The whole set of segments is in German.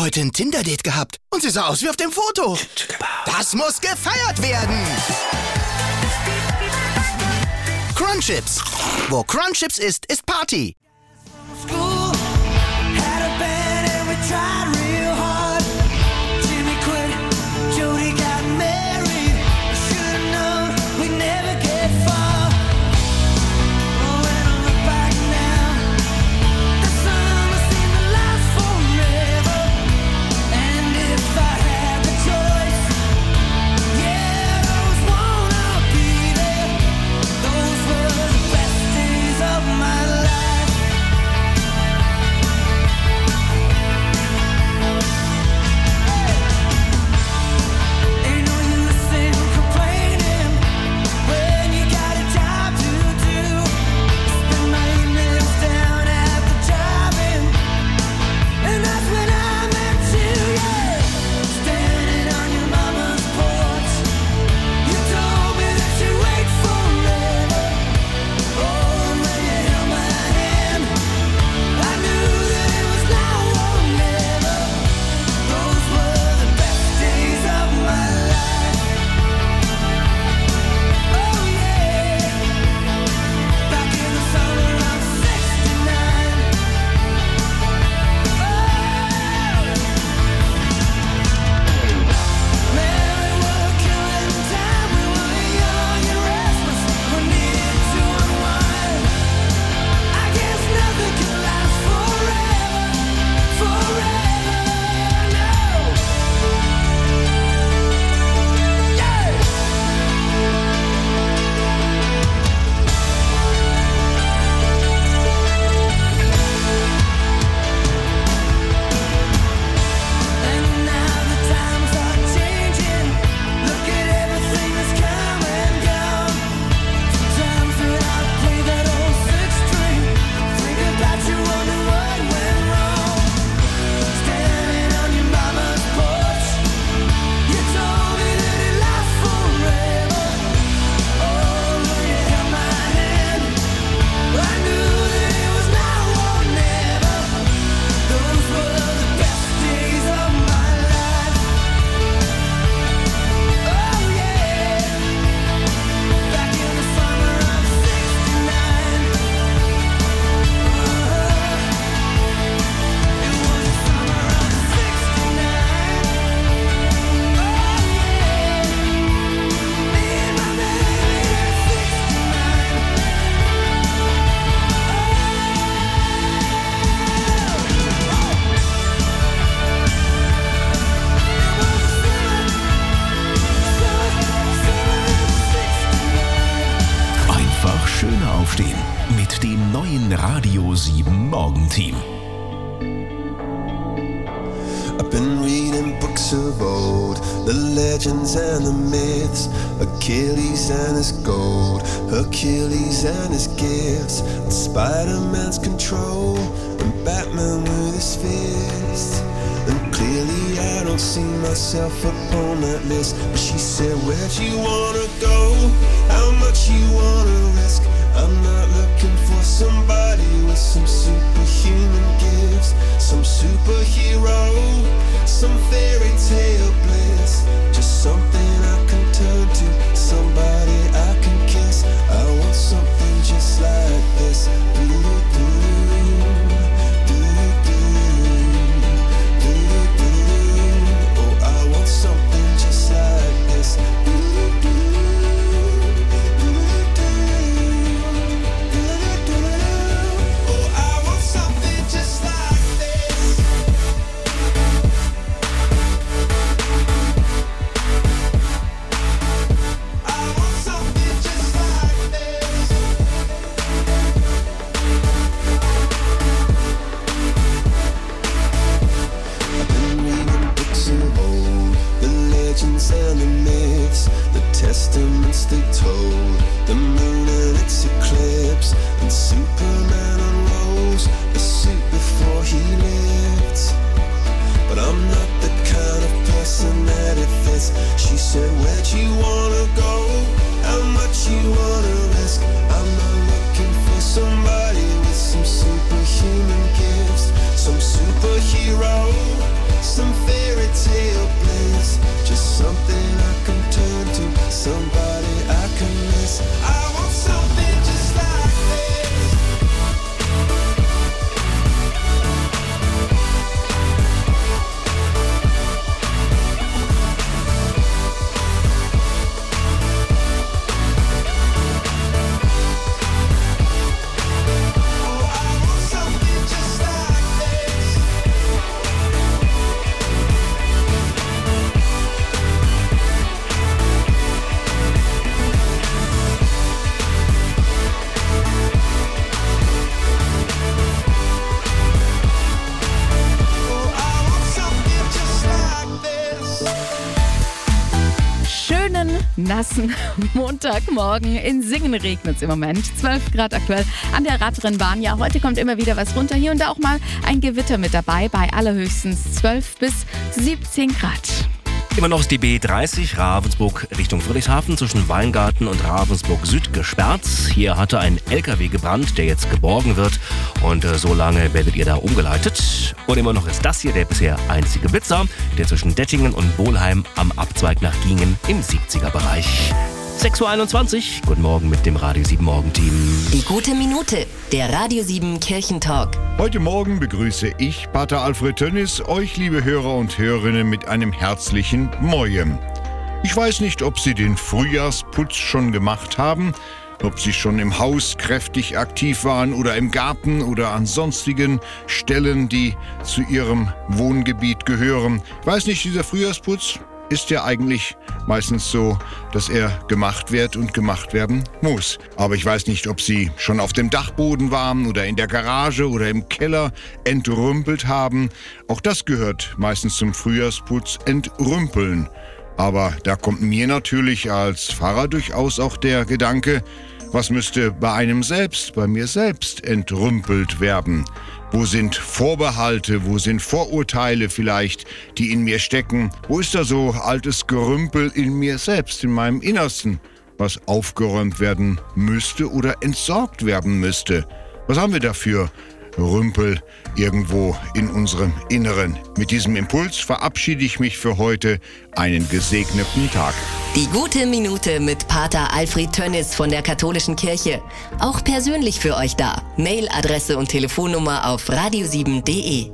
Heute ein Tinder-Date gehabt und sie sah aus wie auf dem Foto. Das muss gefeiert werden. Crunchips. Wo Crunchips ist Party. Aufstehen mit dem neuen Radio 7 Morgenteam. I've been reading books of old, the legends and the myths, Achilles and his gold, Hercules and his gifts, and Spider-Man's control, and Batman with his fists. And clearly I don't see myself upon that list. But she said, where'd you wanna go? How much you wanna risk? I'm not looking for somebody with some superhuman gifts, some superhero, some fairy tale bliss. Just something I can turn to, somebody I can kiss. I want something just like this. Oh, I want something just like this. And the myths, the testaments they told, the moon and its eclipse, and Superman unrolls the suit before he lived. But I'm not the kind of person that it fits. She said, where'd you wanna go? How much you wanna risk? I'm not looking for somebody with some superhuman gifts, some superhero, nassen Montagmorgen. In Singen regnet es im Moment. 12 Grad aktuell an der Radrennbahn. Ja, heute kommt immer wieder was runter. Hier und da auch mal ein Gewitter mit dabei. Bei allerhöchstens 12 bis 17 Grad. Immer noch ist die B30 Ravensburg Richtung Friedrichshafen zwischen Weingarten und Ravensburg Süd gesperrt. Hier hatte ein LKW gebrannt, der jetzt geborgen wird. Und so lange werdet ihr da umgeleitet. Und immer noch ist das hier der bisher einzige Blitzer, der zwischen Dettingen und Bolheim am Abzweig nach Gingen im 70er-Bereich. 6.21 Uhr, guten Morgen mit dem Radio 7 Morgenteam. Die gute Minute, der Radio 7 Kirchentalk. Heute Morgen begrüße ich, Pater Alfred Tönnis, euch liebe Hörer und Hörerinnen mit einem herzlichen Mojem. Ich weiß nicht, ob Sie den Frühjahrsputz schon gemacht haben, ob Sie schon im Haus kräftig aktiv waren oder im Garten oder an sonstigen Stellen, die zu Ihrem Wohngebiet gehören. Ich weiß nicht, dieser Frühjahrsputz ist ja eigentlich meistens so, dass er gemacht wird und gemacht werden muss. Aber ich weiß nicht, ob Sie schon auf dem Dachboden waren oder in der Garage oder im Keller entrümpelt haben. Auch das gehört meistens zum Frühjahrsputz, entrümpeln. Aber da kommt mir natürlich als Pfarrer durchaus auch der Gedanke, was müsste bei einem selbst, bei mir selbst entrümpelt werden? Wo sind Vorbehalte, wo sind Vorurteile vielleicht, die in mir stecken? Wo ist da so altes Gerümpel in mir selbst, in meinem Innersten, was aufgeräumt werden müsste oder entsorgt werden müsste? Was haben wir dafür? Rümpel irgendwo in unserem Inneren. Mit diesem Impuls verabschiede ich mich für heute. Einen gesegneten Tag. Die gute Minute mit Pater Alfred Tönnis von der Katholischen Kirche. Auch persönlich für euch da. Mailadresse und Telefonnummer auf radio7.de.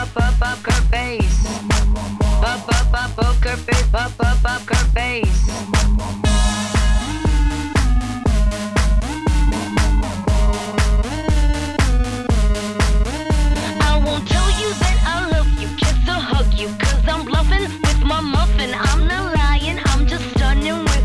Poker face, poker face.